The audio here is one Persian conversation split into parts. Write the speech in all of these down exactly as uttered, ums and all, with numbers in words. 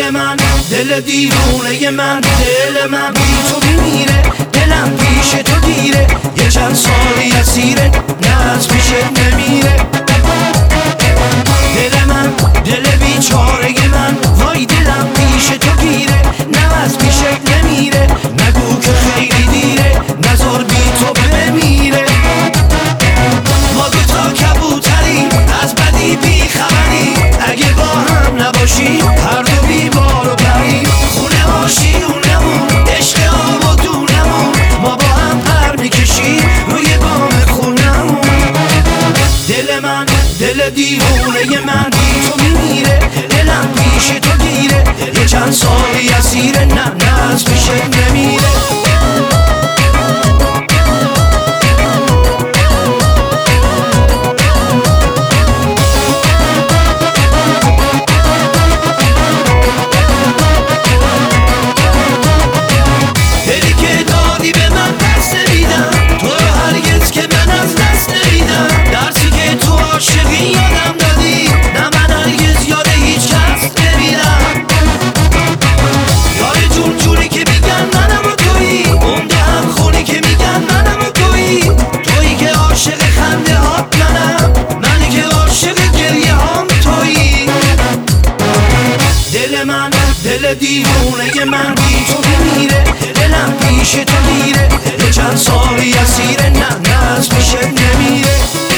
دل من دل دیوونه من، دل من بی تو میمیره، دلم پیش تو گیره، یه چند سالی اسیره، نه از پیشت نمیره. دل من دل بیچاره من، وای دلم پیش تو گیره، نه از پیشت نمیره، نگو که خیلی دیره، نزار بی تو بمیره. ما دوتا کبوتری از بدی بی خبری، اگه با هم نباشی هر دو بی بار و پری، خونه آشیونمون عشق آب و دونمون، ما با هم پر میکشی روی بام خونمون. دل من دل دیوونه من، بی تو میمیره، دلم پیش تو گیره، یه چند سالی اسیره، نه نه از پیشت نمیره. یادم دادی نه من هرگز یاد هیچ کس نمیرم، یار جون جونی که میگن منم و تویی، اون هم خونی که میگن منم و تویی، تویی که عاشق خنده هات منم، منی که عاشق گریه هام تویی. دل من دل دیوونه من، بی تو میمیره، دلم پیش تو گیره، یه چند سالی اسیره، نه نه از پیشت نمیره.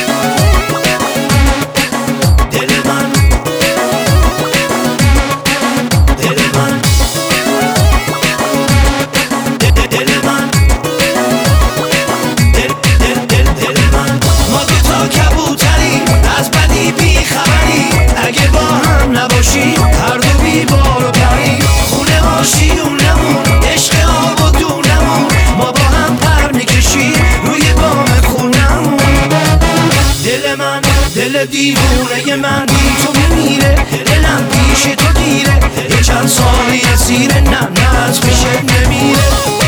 هر دو بی بار و پری، خونه آشیونمون عشق آب و دونمون، ما با هم پر میکشی روی بام خونمون. دل من دل دیوونه من، بی تو میمیره، دلم پیش تو گیره، یه چند سالی اسیره، نه نه از پیشت نمیره.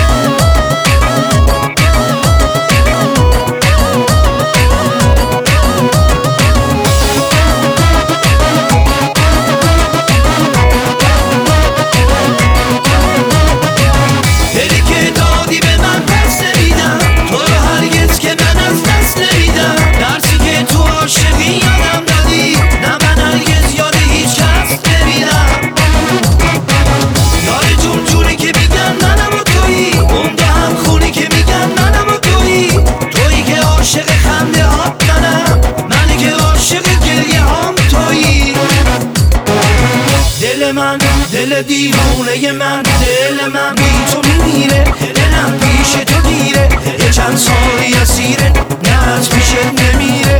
یادم دادی نه من هرگز یاد هیچ کس نمیرم، یار جون جونی که میگن منم و تویی، اون هم خونی که میگن منم و تویی، تویی که عاشق خنده هات منم، منی که عاشق گریه هام تویی. دل من دل دیوونه من، دل من بی تو میمیره، دلم پیش تو گیره، یه چند سالی اسیره، نه از پیشت نمیره.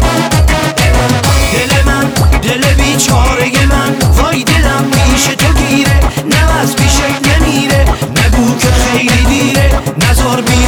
دل من دل بیچاره من، وای دلم پیش تو گیره، نه از پیشت نمیره، نگو که خیلی دیره، نزار بی